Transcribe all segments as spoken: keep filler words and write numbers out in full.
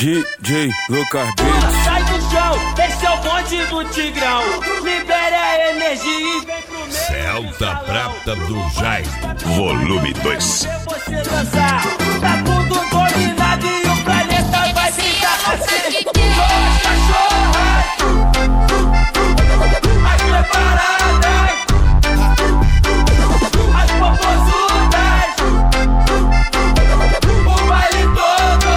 D J Lucas Beats. Sai do chão, esse é o bonde do Tigrão. Libere a energia e vem pro meio. Celta Prata do Jaime, volume dois. Você dançar, tá tudo dominado e o planeta vai ficar assim. Duas cachorras, as preparadas, as popozudas, o baile todo.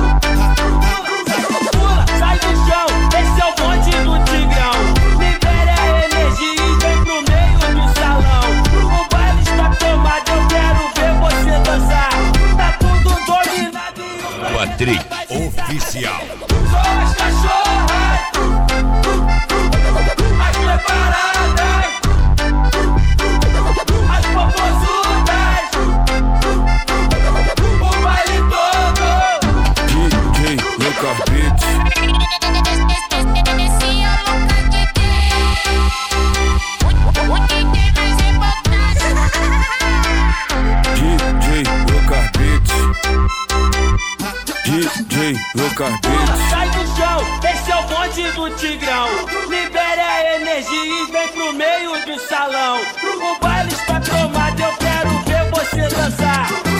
Pula, sai do chão, esse é o bonde do Tigrão. Libere a energia e vem pro meio do salão. O baile está tomado, eu quero ver você dançar. Tá tudo dominado e o Patrick Oficial. Duas cachorras, as preparadas, as popozudas, o baile todo. D J Lucas Beats. D J Lucas Beats. D J Lucas Beats. Sai do chão, esse é o bonde do Tigrão. Libere a energia e vem pro meio do salão. O baile está tomado, eu quero ver você dançar.